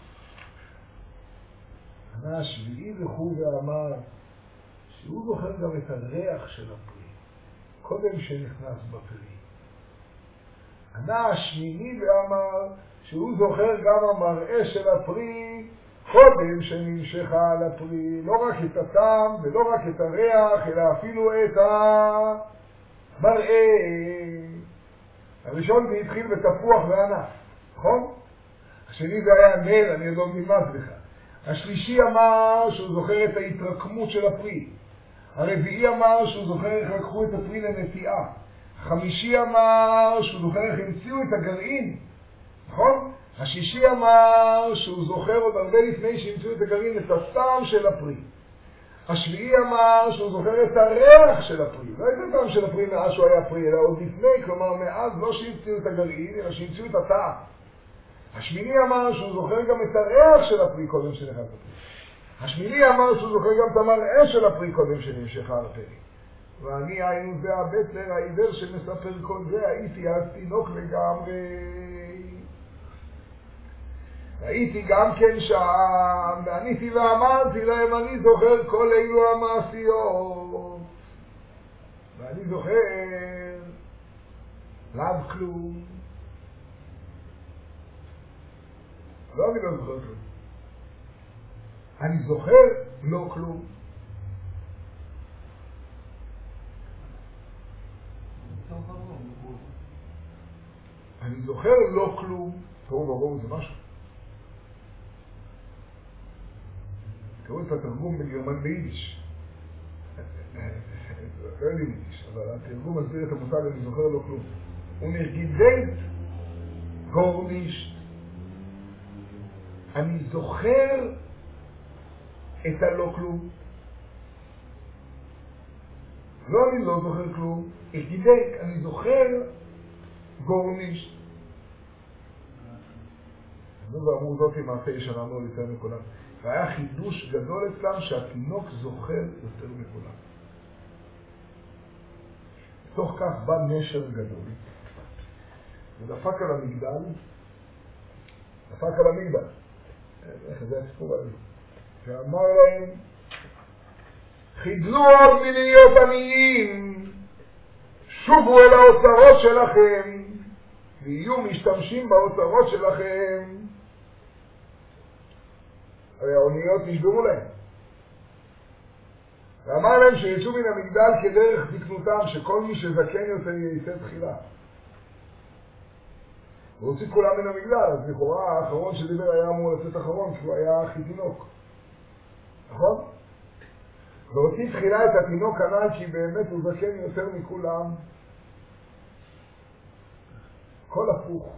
S1: ענה השביעי וכו' ואמר שהוא זוכר גם את הריח של הפרי קודם שנכנס בפרי. ענה השמיני ואמר שהוא זוכר גם המראה של הפרי קודם שנמשכה על הפרי, לא רק את הטעם ולא רק את הריח, אלא אפילו את המראה. הראשון זה התחיל בתפוח וענף, נכון? השני זה היה נר, אני לא נמד לך. השלישי אמר שהוא זוכר את ההתרקמות של הפרי. הרביעי אמר שהוא זוכר איך לקחו את הפרי לנטיעה. החמישי אמר שהוא זוכר איך המציאו את הגרעין, נכון? השישי אמר שהוא זוכר עוד הרבה לפני שהמציאו את הגרעין את הטעם של הפרי. השביעי אמר שהוא זוכר את הריח של הפרי. לא את הטעם של הפרי מאז שהוא היה פרי, אלא עוד לפני, כלומר מאז לא שהמציאו את הגרעין, אלא שהמציאו את הטעם. השמיני אמר שהוא זוכר גם את הריח של הפרי קודם שנכנס לפרי. השמיני אמר שהוא זוכר גם את המראה של הפרי קודם שנמשכה על הפרי. ואני היינו זה הבטלר העיוור שמספר כל זה, הייתי אז תינוק לגמרי. הייתי גם כן שם, ועניתי ואמרתי להם, אני זוכר כל אלו המעשיות, ואני זוכר לאו כלום. לא, אני לא זוכר כלום. אני זוכר לא כלום. אני זוכר לא כלום. תראו ברור זה משהו. תראו את התרגום בגרמן ביידיש. לא יודעים יידיש, אבל התרגום מסביר את המושג אני זוכר לא כלום. הוא נרגידית גורנישט. אני זוכר את הלא כלום. לא אני לא זוכר כלום. נרגידית, אני זוכר גורנישט. ואמרו זאת עם מעשה ישנה אמרו יותר מכולם. והיה חידוש גדול אצלם שהתינוק זוכר יותר מכולם. בתוך כך בא נשר גדול. ודפק על המגדל. דפק על המגדל. איך זה הסיפור הזה? ואמר להם, חידלו עוד מלהיות עניים, שובו אל האוצרות שלכם, ויהיו משתמשים באוצרות שלכם. הרי האוניות נשברו להם. ואמר להם שיצאו מן המגדל כדרך זקנותם, שכל מי שזקן יותר ייצא תחילה. והוציא כולם מן המגדל, אז לכאורה האחרון שדיבר היה אמור לצאת אחרון, כי הוא היה הכי תינוק. נכון? והוציא תחילה את התינוק הנ"ל, כי באמת הוא זקן יותר מכולם. כל הפוך.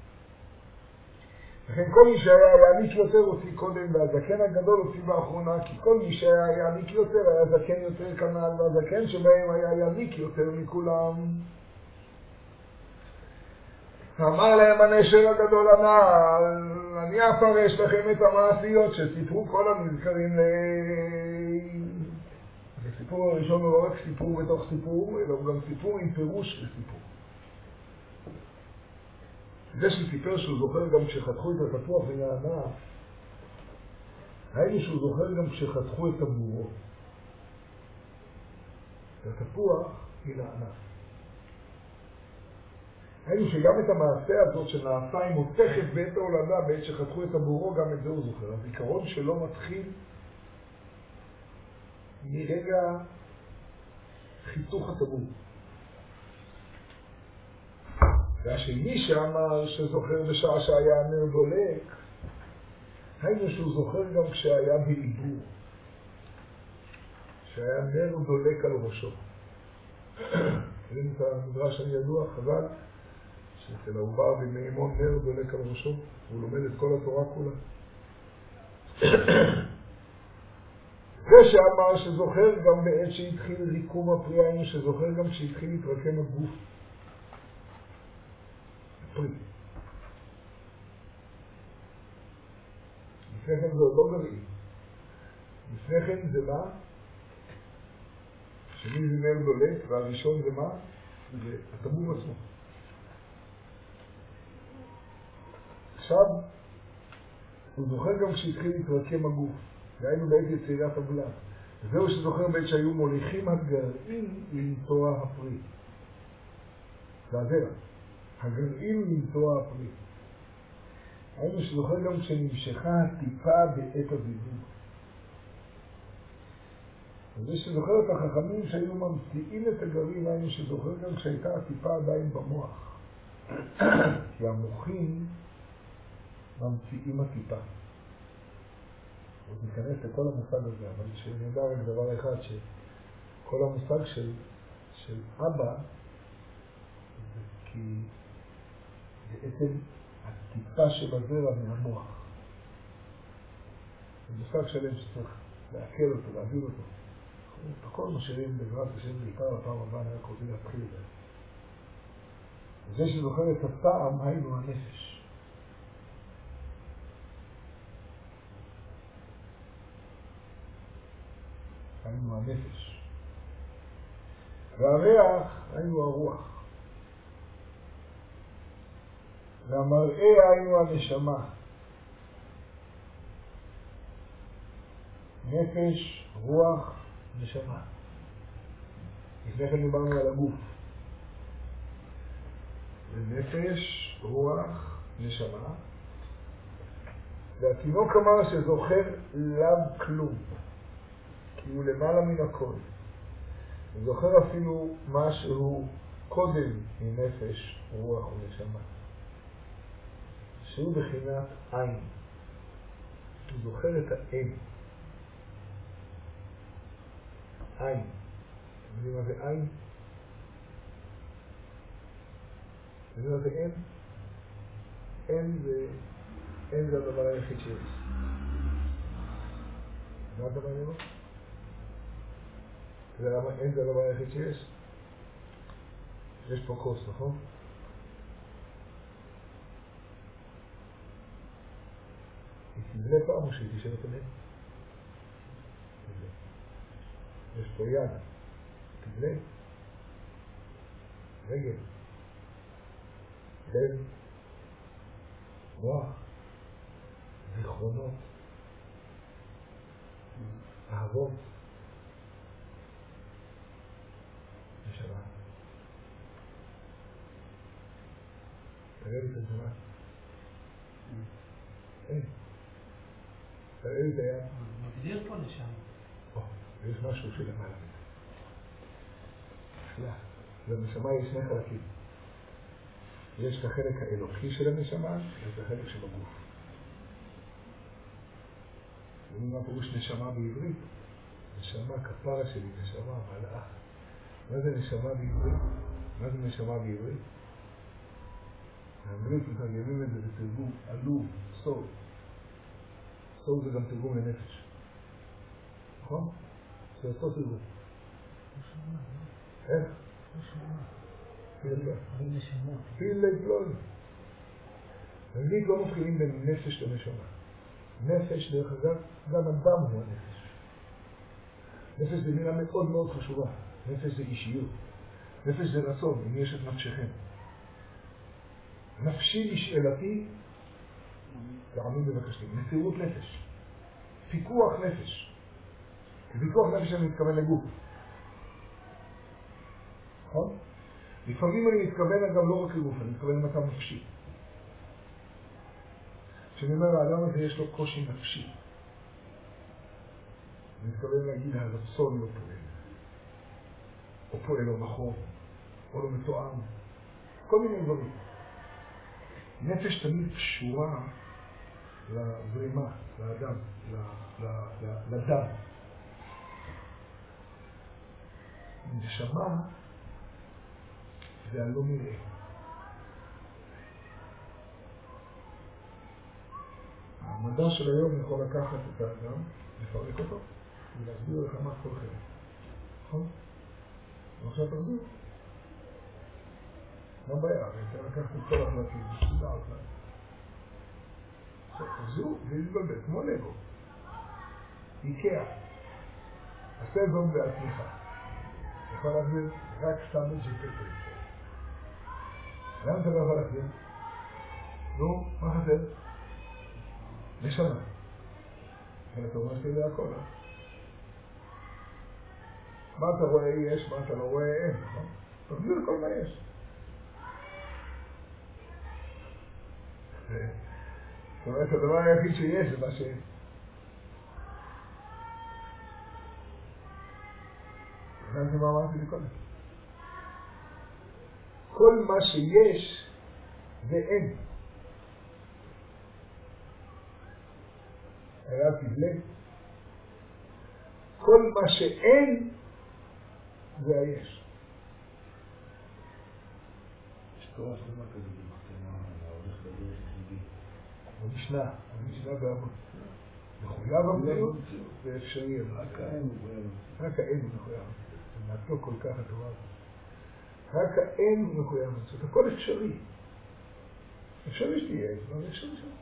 S1: לכן כל מי שהיה יעניק יותר הוציא קודם, והזקן הגדול הוציא באחרונה, כי כל מי שהיה יעניק יותר היה זקן יותר כנ"ל, והזקן שבהם היה יעניק יותר מכולם. אמר להם הנשר הגדול הנ"ל, אני אפרש לכם את המעשיות שסיפרו כל הנזכרים לי. הסיפור הראשון הוא לא רק סיפור בתוך סיפור, אלא הוא גם סיפור עם פירוש לסיפור. זה שסיפר שהוא זוכר גם כשחתכו את התפוח מן הענף, היינו שהוא זוכר גם כשחתכו את הבורות. התפוח מן הענף. היינו שגם את המעשה הזאת שנעשה עם מותכת בעת ההולדה, בעת שחתכו את הבורו, גם את זה הוא זוכר. הזיכרון שלו מתחיל מרגע חיתוך הטבור. והשני שאמר שזוכר בשעה שהיה נר דולק, היינו שהוא זוכר גם כשהיה בעיבור, שהיה נר דולק על ראשו. יודעים את המדרש אני ידוע, חז"ל, שאצל העובר במימון נר דולק על ראשו, והוא לומד את כל התורה כולה. זה שאמר שזוכר גם בעת שהתחיל ריקום הפרי, היינו שזוכר גם כשהתחיל להתרקם הגוף. פרי. לפני כן זה עוד לא גרעין. לפני כן זה מה? שני זה נר דולק, והראשון זה מה? זה הטבור עצמו. עכשיו, הוא זוכר גם כשהתחיל להתרקם הגוף. והיינו בעת יצירת הבלט. זהו שזוכר בעת שהיו מוליכים הגרעין לנטוע הפרי. זה הזרע. הגרעין לנטוע הפרי. היינו שזוכר גם כשנמשכה הטיפה בעת הזיווג. וזה שזוכר את החכמים שהיו ממציאים את הגרעין, היינו שזוכר גם כשהייתה הטיפה עדיין במוח. כי המוחים ממציאים הטיפה. עוד ניכנס לכל המושג הזה, אבל שנדע רק דבר אחד, שכל המושג של, של אבא, זה כי בעצם הטיפה שבזרע מהמוח. זה מושג שלם שצריך להקל אותו, להבין אותו. את הכל משאירים בעזרת השם בעיקר הפעם הבאה, אני רק רוצה להתחיל את זה. וזה שזוכר את הטעם, היינו הנפש. היינו הנפש. והריח היינו הרוח. והמראה היינו הנשמה. נפש, רוח, נשמה. לפני כן דיברנו על הגוף. נפש, רוח, נשמה. והתינוק אמר שזוכר לאו כלום, כי הוא למעלה מן הכל. הוא זוכר אפילו משהו קודם מנפש, רוח ונשמה, שהוא בחינת עין. הוא זוכר את העין. עין. אתם יודעים מה זה עין? אתם יודעים מה זה אין? אין זה, אין זה הדבר היחיד שיש. מה אתה מעניין לו? זה למה אין זה הדבר היחיד שיש? יש פה כוס, נכון? היא תבלה פעם או שהיא תשאר את הנין? תבלה. יש פה יד. תבלה. רגל. לב. מוח. זיכרונות. אהבות. נשמה. תראה לי את הנשמה. אין. תראה לי את היד.
S2: מגדיר פה נשמה.
S1: יש משהו שלמעלה מזה. סלח. לנשמה יש שני חלקים. יש את החלק האלוקי של הנשמה, ואת החלק של הגוף. ומה פירוש נשמה בעברית? נשמה, כפרה שלי, נשמה, מלאך. מה זה נשמה בעברית? מה זה נשמה בעברית? האנגלית מתרגמים את זה בתרגום עלוב, סול. סול זה גם תרגום לנפש. נכון? זה אותו תרגום. איך? פיל לפלוי. באנגלית לא מבחינים בין נפש לנשמה. נפש, דרך אגב, גם אדם הוא הנפש. נפש זה מילה מאוד מאוד חשובה. נפש זה אישיות. נפש זה רצון, אם יש את נפשכם. נפשי לשאלתי, תעמים בבקשתי, מסירות נפש. פיקוח נפש. פיקוח נפש אני מתכוון לגוף. נכון? לפעמים אני מתכוון אגב לא רק לגוף, אני מתכוון למצב נפשי. כשאני אומר לאדם הזה יש לו קושי נפשי. אני מתכוון להגיד הרצון לא פועל. או פועל לא נכון, או לא מתואם. כל מיני דברים. נפש תמיד קשורה לזרימה, לאדם, לדם. נשמה זה הלא נראה. המדע של היום יכול לקחת את האדם, לפרק אותו, ולהסביר לך מה כל חלק. נכון? ועכשיו תרדו. מה בעיה? אני אתן לקחת את כל החלטים, בסדר אותם. עכשיו תרזו ולהתבלבל, כמו לגו. איקאה. עשה זאת בעצמך. יכול להסביר רק סתם את ג'יפטרי. למה אתה לא יכול להסביר? נו, מה חסר? נשמה. אתה אומר שאתה יודע הכל, אה? מה אתה רואה יש, מה אתה לא רואה אין, נכון? תסביר כל מה יש. זאת אומרת, הדבר היחיד שיש זה מה שיש. הבנתי מה אמרתי לי קודם. כל מה שיש זה אין. היה תבלה. כל מה שאין זה היש.
S3: יש תורה שלמה כזה במחתמה, ההולך בדרך יחידי.
S1: המשנה, המשנה בעמוד. מחויב המציאות זה אפשרי.
S3: רק האין הוא מחויב.
S1: רק האין הוא מחויב. זה מעטו כל כך התורה. רק האין הוא מחויב. זאת הכל אפשרי. אפשרי שתהיה, אבל אפשרי שם.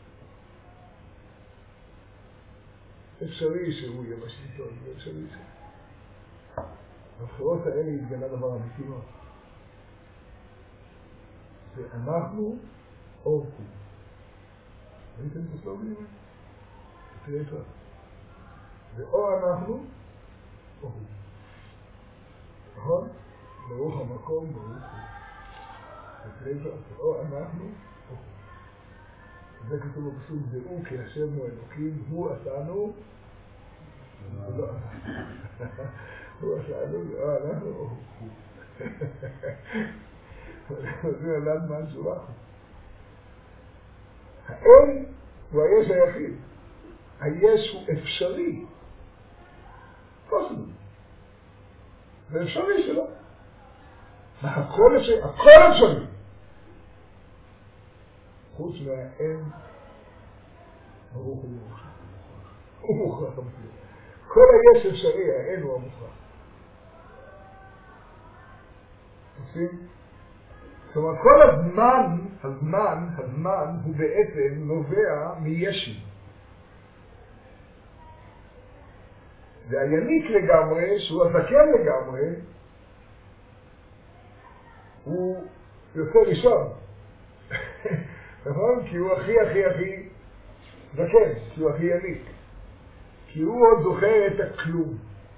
S1: אפשרי שהוא יהיה בשלטון, אפשרי ש... בבחירות האלה התגלה דבר אמיתי מאוד. ואנחנו אורקו. ראיתם את הסלוגים? תראה איפה. ואו אנחנו, או הוא. נכון? ברוך המקום, ברוך הוא. ואו אנחנו, או הוא. זה כתוב בפסוק, דעו כי השם הוא אלוקים, הוא עשנו, הוא עשנו, או אנחנו, או הוא. זה עלד מה שובח. האין הוא היש היחיד. היש הוא אפשרי. פוסל. זה אפשרי שלו. הכל אפשרי. הכל אפשרי. חוץ מהאין ברוך הוא מוכרח. הוא מוכרח המציאות. כל היש אפשרי, האין הוא המוכרח. עושים? זאת אומרת, כל הזמן, הזמן, הזמן הוא בעצם נובע מישי. והיניק לגמרי, שהוא הזקן לגמרי, הוא יוצא ראשון. נכון? כי הוא הכי הכי הכי זקן, כי הוא הכי יניק. כי הוא עוד זוכר את הכלום.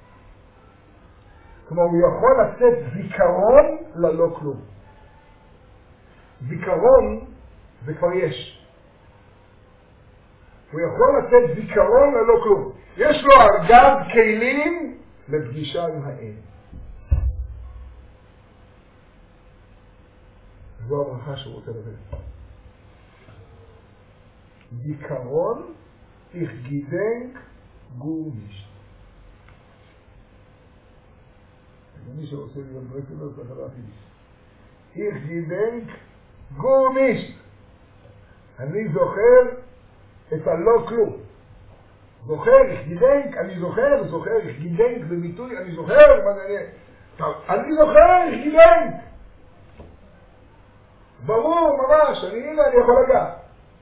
S1: כלומר, הוא יכול לתת זיכרון ללא כלום. זיכרון זה כבר יש. הוא יכול לתת זיכרון ללא כלום. יש לו ארגז כלים לפגישה עם האל. זו הברכה שהוא רוצה לדבר. זיכרון איך גידנק גור נישט. מי שרוצה להיות ברקלו צריך לדעתי. איך גידנק גור נישט. אני זוכר את הלא כלום. זוכר, איך גידנק, אני זוכר, זוכר, איך גידנק בביטוי, אני זוכר, מה זה אני? אני זוכר, איך גידנק. ברור, ממש, אני הנה, אני יכול לגעת.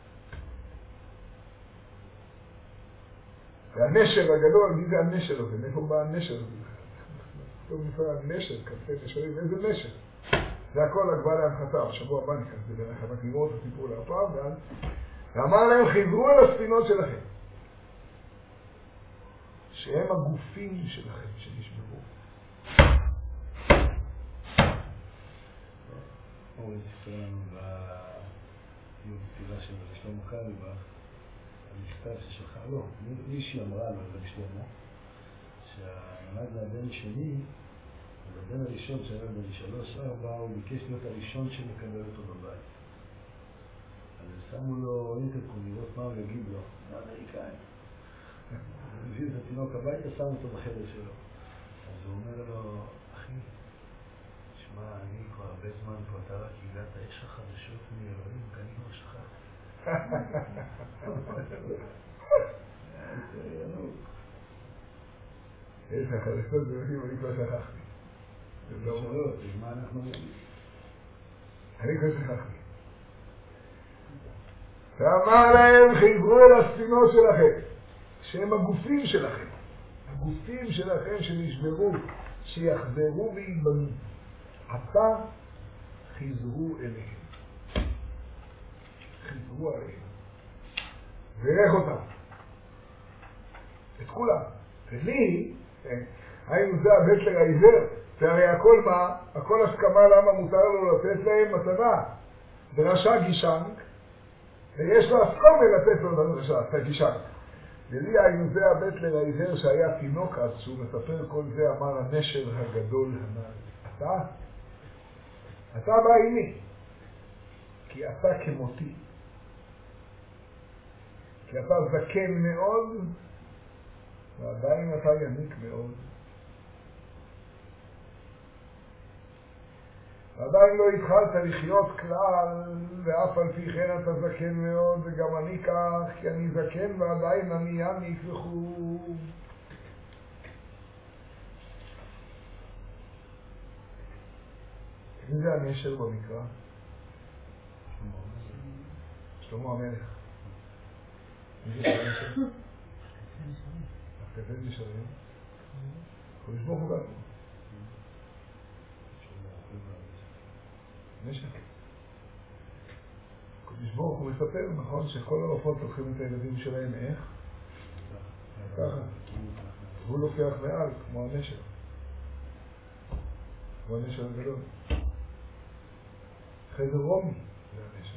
S1: והנשר הגדול, מי זה הנשר הזה? מאיפה בא הנשר הזה? טוב נפרד, נשר, כפי נשרים, איזה נשר? זה הכל הגבל להנחתה, בשבוע הבא נכנס, זה בערך, רק נגמור את הסיפור להפעם, ואז, ואמר להם, חיזרו על הספינות שלכם, שהם הגופים שלכם, שנשברו.
S3: הוא יספר לנו ביום תפילה של שלמה קרליבך, המכתב ששלחה, לא, מישהי אמרה לו, זה בשלמה, שהנולד זה הבן שני, הבן הראשון שהיה בן שלוש ארבע, הוא ביקש להיות הראשון שמקבל אותו בבית. אז שמו לו אינטרקום לראות מה הוא יגיד לו, האמריקאים. הוא הביא את התינוק הביתה, שם אותו בחדר שלו. אז הוא אומר לו, אחי, שמע, אני כבר הרבה זמן פה, אתה רק הגעת, יש לך חדשות מאלוהים, כי אני כבר שכחתי.
S1: יש לך חדשות מאלוהים, אני כבר שכחתי.
S3: זה לא שואלות, אז מה אנחנו אומרים?
S1: אני כבר שכחתי. ואמר להם, חיברו על הספינות שלכם, שהם הגופים שלכם, הגופים שלכם שנשברו, שיחזרו ויבנו. עתה חיזרו אליהם. חיזרו עליהם. ואיך אותם. את כולם. ולי, היינו זה הבטלר העיוור, והרי הכל מה? הכל הסכמה למה מותר לו לתת להם מתנה. דרשה גישנק, ויש לו הסכומה לתת לו דרשה, את הגישנק. ולי היינו זה הבטלר העיוור שהיה תינוק אז, שהוא מספר כל זה, אמר הנשר הגדול הנעל. אתה? אתה בא עימי, כי אתה כמותי. כי אתה זקן מאוד, ועדיין אתה יניק מאוד. עדיין לא התחלת לחיות כלל, ואף על פי כן אתה זקן מאוד, וגם אני כך, כי אני זקן ועדיין אני יניק וכו'. מי זה הנשר במקרא? שלמה המלך. מי זה הנשר? הכתבי נשרים? קודש ברוך הוא בעצמו. נשק. קודש ברוך הוא מספר, נכון, שכל הרופאות לוקחים את הילדים שלהם איך? ככה. הוא לוקח מעל כמו הנשר. כמו הנשר הגדול. אחרי זה רומי זה הנשר.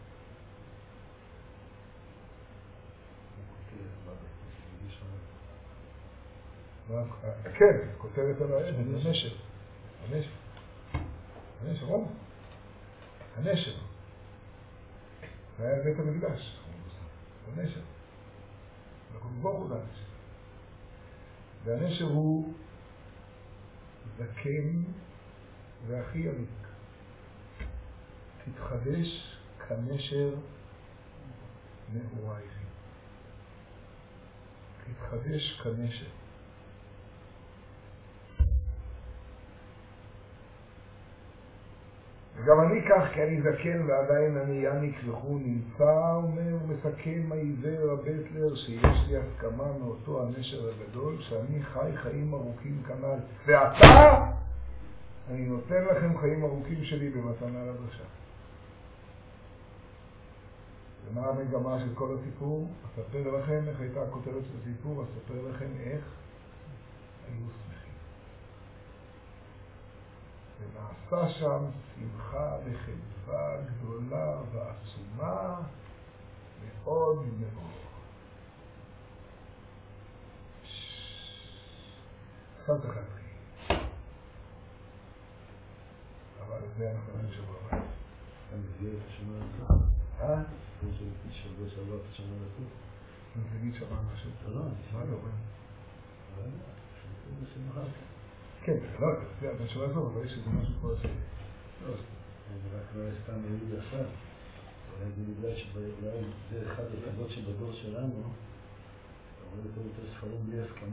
S1: כן, כותרת על האבן, זה הנשר. הנשר. הנשר, רומי. הנשר. זה היה בית המקדש. הנשר. אנחנו נבוא את הנשר. והנשר הוא זקן והכי ימיק. תתחדש כנשר נעורייך. תתחדש כנשר. וגם אני כך, כי אני זקן ועדיין אני יניק וכו' נמצא, אומר, מסכם העיוור הבטלר שיש לי הסכמה מאותו הנשר הגדול, שאני חי חיים ארוכים כנ"ל. ועתה אני נותן לכם חיים ארוכים שלי במתנה לדרשה. ומה המגמה של כל הסיפור? אספר לכם איך הייתה הכותרת של הסיפור, אספר לכם איך היו שמחים. ונעשה שם שמחה וחדווה גדולה ועצומה מאוד מאוד. עכשיו זה חתכי. אבל זה אנחנו נראה שבוע הבא.
S3: אתה מביא את השנה הזאת?
S1: אה?
S3: זה שלפני שבוע שבוע את השנה הזאת?
S1: אני תגיד שמה משהו.
S3: לא, לא.
S1: מה לא רואים?
S3: לא, לא. זה שמחה.
S1: כן, לא, אתה שומע טוב, אבל יש איזה משהו פה עשי.
S3: לא, זה רק לא סתם יהודי עכשיו. אולי זה בגלל שאולי זה אחד הסודות שבדור שלנו, אתה רואה יותר יותר ספרים בלי הסכמה.